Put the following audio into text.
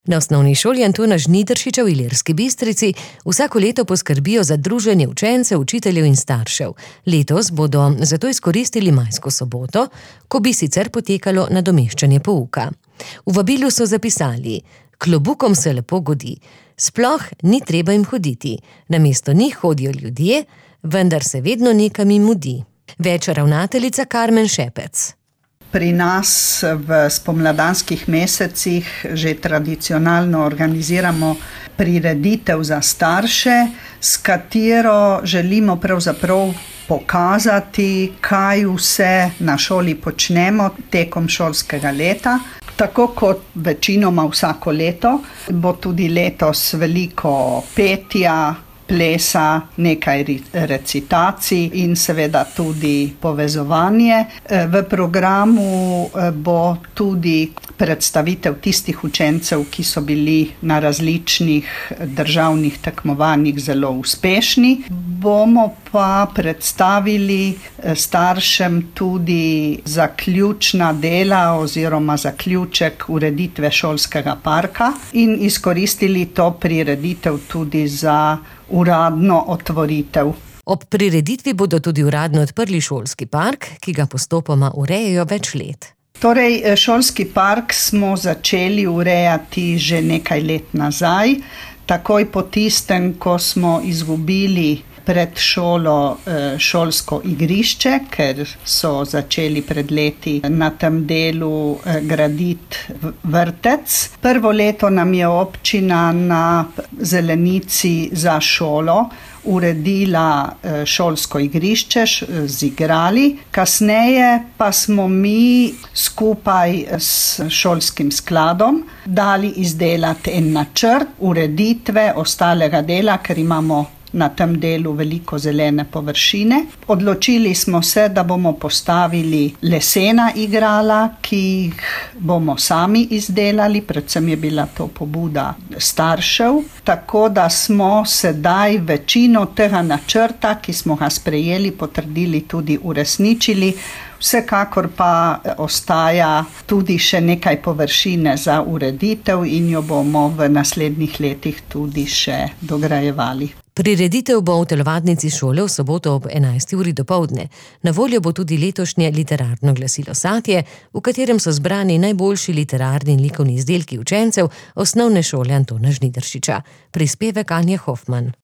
Na osnovni šoli Antona Žnidaršiča v Ilirski Bistrici vsako leto poskrbijo za druženje učencev, učiteljev in staršev. Letos bodo zato izkoristili majsko soboto, ko bi sicer potekalo nadomeščanje pouka. V vabilu so zapisali: klobukom se lepo godi, sploh ni treba jim hoditi, namesto njih hodijo ljudje, vendar se vedno nekam jim mudi. Več ravnateljica Karmen Šepec. Pri nas v spomladanskih mesecih že tradicionalno organiziramo prireditev za starše, s katero želimo pravzaprav pokazati, kaj vse na šoli počnemo tekom šolskega leta. Tako kot večinoma vsako leto, bo tudi letos veliko petja, plesa, nekaj recitacij in seveda tudi povezovanje. V programu bo tudi predstavitev tistih učencev, ki so bili na različnih državnih tekmovanjih zelo uspešni. Bomo pa predstavili staršem tudi zaključna dela oziroma zaključek ureditve šolskega parka in izkoristili to prireditev tudi za uradno otvoritev. Ob prireditvi bodo tudi uradno odprli šolski park, ki ga postopoma urejajo več let. Torej, šolski park smo začeli urejati že nekaj let nazaj, takoj po tistem, ko smo izgubili pred šolo šolsko igrišče, ker so začeli pred leti na tem delu graditi vrtec. Prvo leto nam je občina na zelenici za šolo uredila šolsko igrišče z igrali. Kasneje pa smo mi skupaj s šolskim skladom dali izdelati en načrt ureditve ostalega dela, ker imamo na tem delu veliko zelene površine. Odločili smo se, da bomo postavili lesena igrala, ki jih bomo sami izdelali, predvsem je bila to pobuda staršev, tako da smo sedaj večino tega načrta, ki smo ga sprejeli, potrdili, tudi uresničili. Vsekakor pa ostaja tudi še nekaj površine za ureditev in jo bomo v naslednjih letih tudi še dograjevali. Prireditev bo v telovadnici šole v soboto ob 11. uri dopoldne. Na voljo bo tudi letošnje literarno glasilo Satje, v katerem so zbrani najboljši literarni in likovni izdelki učencev osnovne šole Antona Žnidaršiča. Prispevek Anje Hofman.